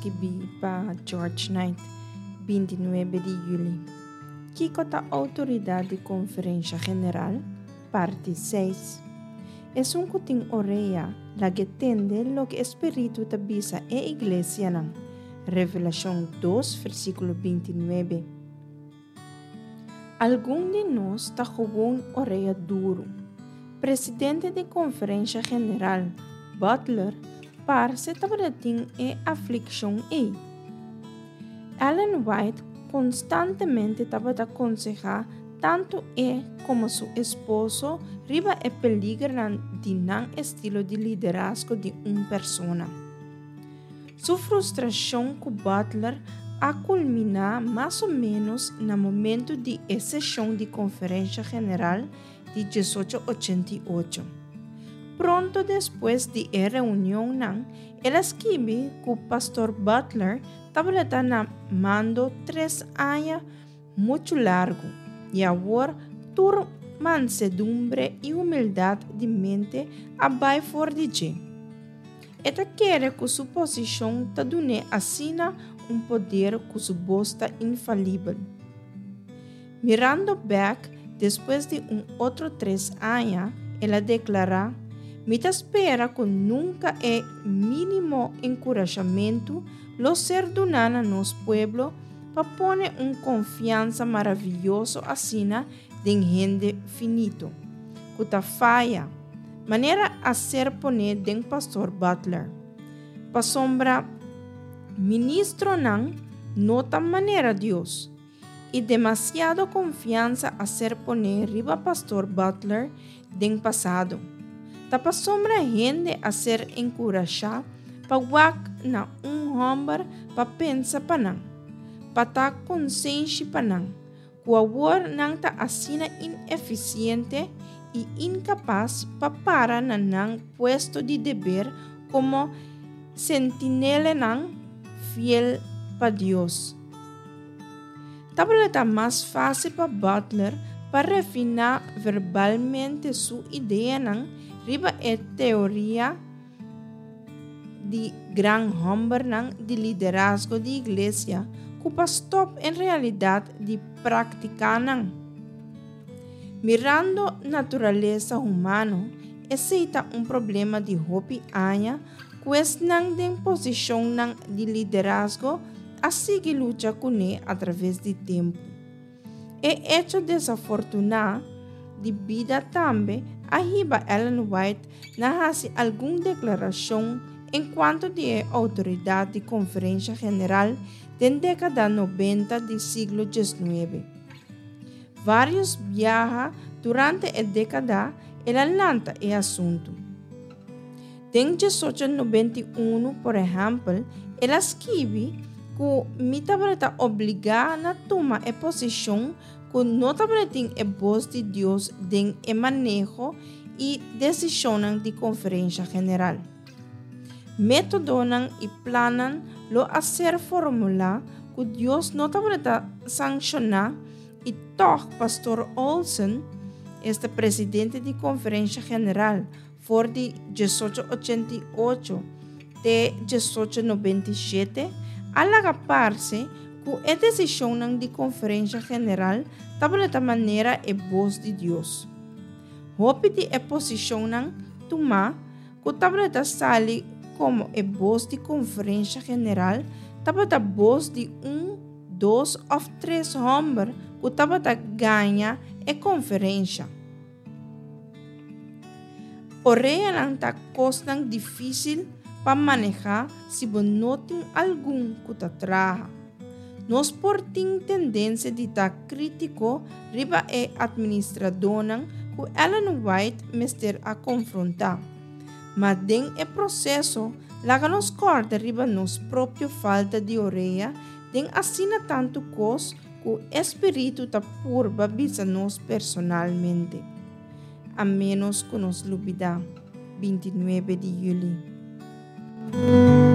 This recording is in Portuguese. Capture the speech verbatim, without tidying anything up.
escrevi para George Knight, vinte e nove de julho. Kiko a autoridade de Conferência General, parte seis. É um que tem orelha, la que tende lo que Espírito te avisa a igreja não. Revelação dois, versículo vinte e nove. Algum de nós está com orelha duro. Presidente da Conferência General, Butler, parece que tem a aflição aí. Ellen White constantemente estava a aconselhar tanto ele como seu esposo riba e peligro de não estilo de liderazgo de uma pessoa. Sua frustração com Butler a culminar mais ou menos no momento de sessão de Conferência General de mil oitocentos e oitenta e oito. Pronto depois de a reunião, ela escreve que o pastor Butler estava na mando três anos muito largo e agora tur mansedumbre e humildade de mente abai for de je. Eta quer que sua posição te dune assina um poder que sua bosta infalível. Mirando back, depois de um outro três anos, ela declara: "Me espera que nunca é mínimo encorajamento lo ser donana nos pueblo para pôr uma confiança maravilhosa assina de gente finito, que ta falha, maneira a ser poner den pastor Butler. Pa sombra, ministro não nota maneira Deus, e demasiado confiança a ser poner riba pastor Butler den passado. Ta pa sombra gente a ser encorajada pa wak na um homem pa pensa pa não, pa ta consciência pa não, que agora não ta assina ineficiente e incapaz pa para na não puesto de dever como sentinela não fiel pa Deus. Tabla mais fácil pa Butler para refinar verbalmente sua ideia não riba a teoria de gran homem não de liderazgo de igreja que pastor em realidade de praticar não. Mirando natureza humana, aceita um problema de hopi anha, questão de posição não de liderazgo, assim que luta com ele através do tempo. É hecho desafortunado de vida também, arriba Ellen White na hace alguma declaração enquanto de autoridade de Conferência General da década noventa do século dezenove. Vários viajam durante a década e lança o assunto. Em mil oitocentos e noventa e um, por exemplo, ela escreve que me estava obrigada a tomar a posição que não tem a voz de Deus em o manejo e decisão de Conferência General. Método e planan lo a ser formula que Deus não estava sancionar e toch pastor Olsen, este presidente de Conferência General, for de mil oitocentos e oitenta e oito de mil oitocentos e noventa e sete, alagaparse que a decisão de Conferência General estava de maneira a voz de Deus. Hope de a posição tomar que estava de sair como a voz de Conferência General estava da voz de um, dois ou três homens que estava a ganhar a conferência. Porém, não está coisa difícil para manejar se você não tem algum que te traga. Nós por tem tendência de estar crítico riba a administradora que Ellen White mester a confrontar. Mas den o processo, laga nos corta riba nos própria falta de orelha, den assina tanto cos que o Espírito ta purba bisa nos personalmente. A menos que nos lubida, vinte e nove de julho.